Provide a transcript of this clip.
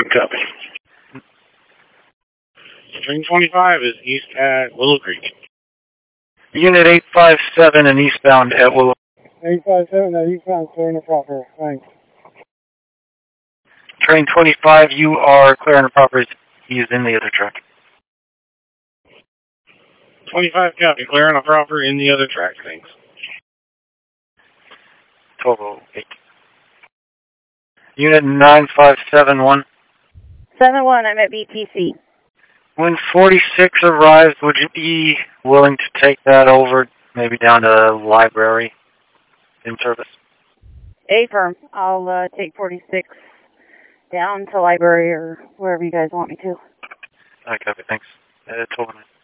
Copy. Train 25 is east at Willow Creek. Unit 857 and eastbound at Willow. 857 at eastbound, clear and proper. Thanks. Train 25, you are clear on the property. He is in the other track. 25 copy. Clear on the proper in the other track. Thanks. 1208. Unit 9571. 71, I'm at BTC. When 46 arrives, would you be willing to take that over, maybe down to library in service? Affirm. I'll take 46 down to library or wherever you guys want me to. I copy. Thanks. 1209.